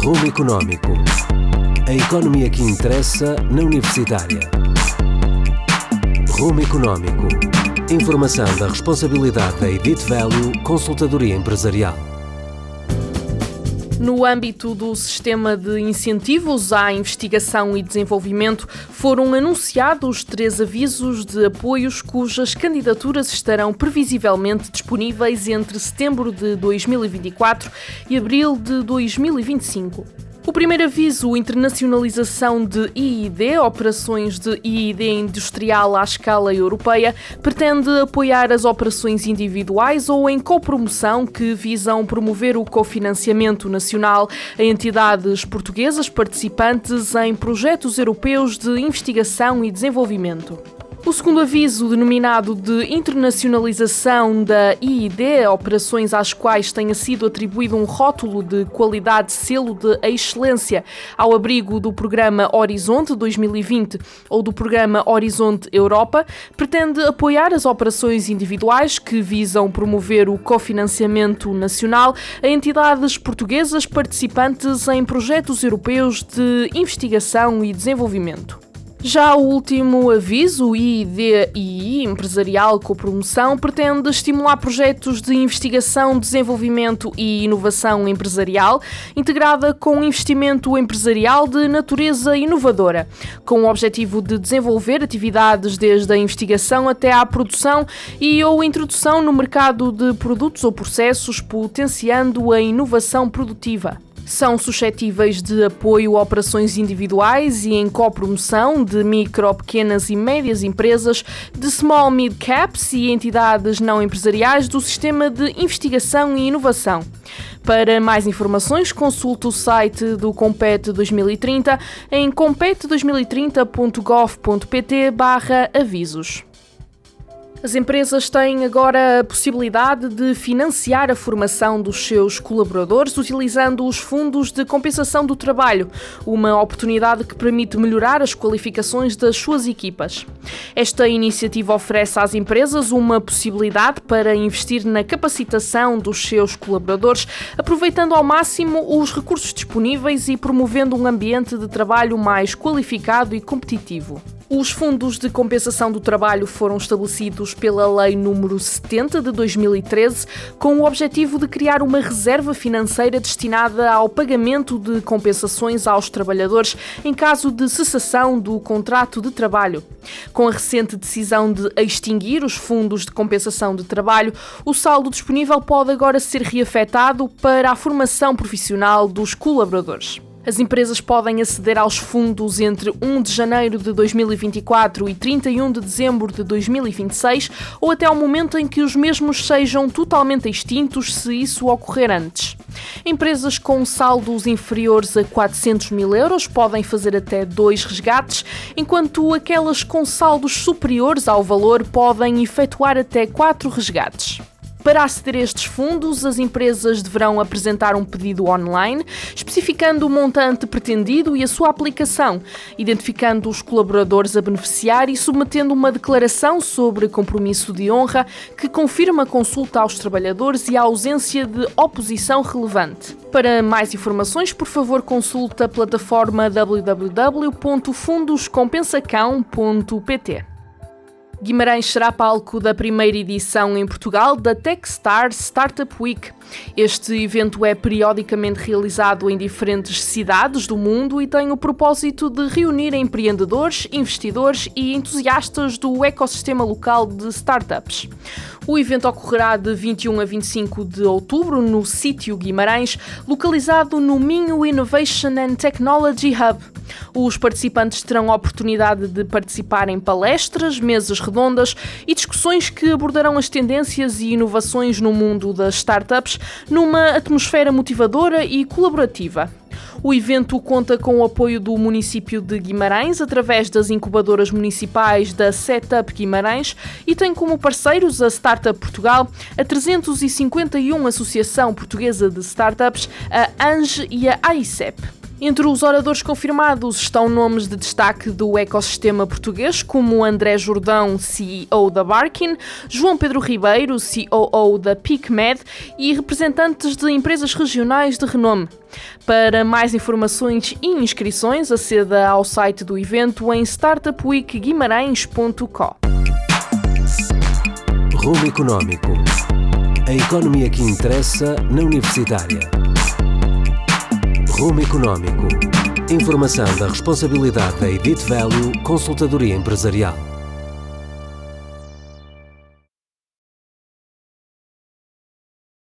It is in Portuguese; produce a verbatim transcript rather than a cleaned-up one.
Rumo Económico. A economia que interessa na Universitária. Rumo Económico. Informação da responsabilidade da Edit Value Consultadoria Empresarial. No âmbito do sistema de incentivos à investigação e desenvolvimento, foram anunciados três avisos de apoios cujas candidaturas estarão previsivelmente disponíveis entre setembro de dois mil e vinte e quatro e abril de dois mil e vinte e cinco. O primeiro aviso, internacionalização de I I D, operações de I I D industrial à escala europeia, pretende apoiar as operações individuais ou em copromoção que visam promover o cofinanciamento nacional a entidades portuguesas participantes em projetos europeus de investigação e desenvolvimento. O segundo aviso, denominado de internacionalização da I I D, operações às quais tenha sido atribuído um rótulo de qualidade selo de excelência ao abrigo do programa Horizonte dois mil e vinte ou do programa Horizonte Europa, pretende apoiar as operações individuais que visam promover o cofinanciamento nacional a entidades portuguesas participantes em projetos europeus de investigação e desenvolvimento. Já o último aviso, o I I D I I, Empresarial com Promoção, pretende estimular projetos de investigação, desenvolvimento e inovação empresarial, integrada com investimento empresarial de natureza inovadora, com o objetivo de desenvolver atividades desde a investigação até à produção e ou introdução no mercado de produtos ou processos, potenciando a inovação produtiva. São suscetíveis de apoio a operações individuais e em copromoção de micro, pequenas e médias empresas, de small mid caps e entidades não empresariais do sistema de investigação e inovação. Para mais informações, consulte o site do Compete dois mil e trinta em compete dois mil e trinta ponto gov ponto pt barra avisos. As empresas têm agora a possibilidade de financiar a formação dos seus colaboradores utilizando os fundos de compensação do trabalho, uma oportunidade que permite melhorar as qualificações das suas equipas. Esta iniciativa oferece às empresas uma possibilidade para investir na capacitação dos seus colaboradores, aproveitando ao máximo os recursos disponíveis e promovendo um ambiente de trabalho mais qualificado e competitivo. Os fundos de compensação do trabalho foram estabelecidos pela Lei número setenta de dois mil e treze, com o objetivo de criar uma reserva financeira destinada ao pagamento de compensações aos trabalhadores em caso de cessação do contrato de trabalho. Com a recente decisão de extinguir os fundos de compensação de trabalho, o saldo disponível pode agora ser reafetado para a formação profissional dos colaboradores. As empresas podem aceder aos fundos entre primeiro de janeiro de dois mil e vinte e quatro e trinta e um de dezembro de dois mil e vinte e seis ou até ao momento em que os mesmos sejam totalmente extintos, se isso ocorrer antes. Empresas com saldos inferiores a quatrocentos mil euros podem fazer até dois resgates, enquanto aquelas com saldos superiores ao valor podem efetuar até quatro resgates. Para aceder a estes fundos, as empresas deverão apresentar um pedido online, especificando o montante pretendido e a sua aplicação, identificando os colaboradores a beneficiar e submetendo uma declaração sobre compromisso de honra que confirma a consulta aos trabalhadores e a ausência de oposição relevante. Para mais informações, por favor, consulte a plataforma w w w ponto fundos compensacão ponto p t. Guimarães será palco da primeira edição em Portugal da Techstars Startup Week. Este evento é periodicamente realizado em diferentes cidades do mundo e tem o propósito de reunir empreendedores, investidores e entusiastas do ecossistema local de startups. O evento ocorrerá de vinte e um a vinte e cinco de outubro no Sítio Guimarães, localizado no Minho Innovation and Technology Hub. Os participantes terão a oportunidade de participar em palestras, mesas redondas e discussões que abordarão as tendências e inovações no mundo das startups numa atmosfera motivadora e colaborativa. O evento conta com o apoio do município de Guimarães através das incubadoras municipais da Setup Guimarães e tem como parceiros a Startup Portugal, a trezentos e cinquenta e um Associação Portuguesa de Startups, a ANGE e a AICEP. Entre os oradores confirmados estão nomes de destaque do ecossistema português, como André Jordão, C E O da Barkin, João Pedro Ribeiro, C O O da PicMed e representantes de empresas regionais de renome. Para mais informações e inscrições, aceda ao site do evento em startup week guimarães ponto com. Rumo Económico. A economia que interessa na Universitária. Rumo Económico. Informação da responsabilidade da Edit Value Consultadoria Empresarial.